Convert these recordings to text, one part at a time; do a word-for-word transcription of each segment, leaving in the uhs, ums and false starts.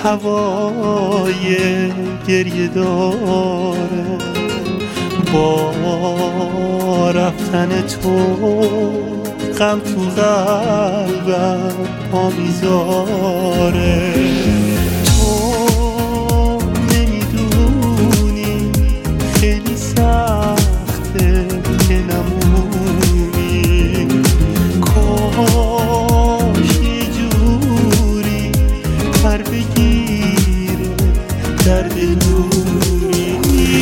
هوای گریه داره، با رفتن تو غم تو قلبم پا میذاره. تو نمیدونی خیلی سخته که نمونی، کاش یه جوری پر بگیره در دلونی.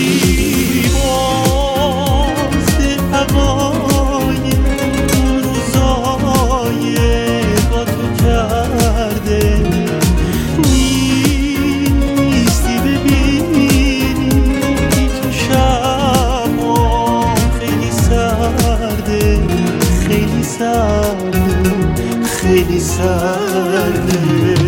بازه هوای اون روزای با تو کرده، نیستی ببینی تو شبا خیلی سرده، خیلی سرده، خیلی سرده.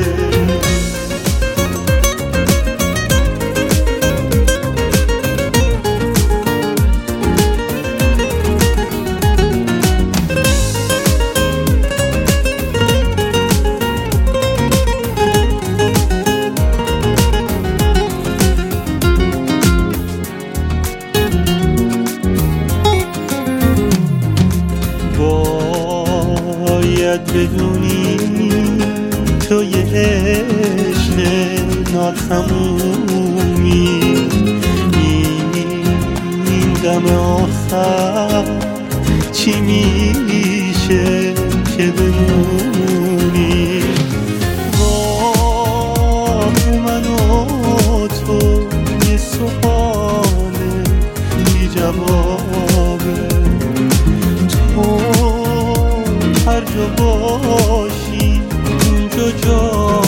باید بدونی تو یه عشق ناتمومی، این دم آخر چی میشه که بمونی. با من و تو یه سؤاله بی جوابه، تو هر جا باشی اونجا جا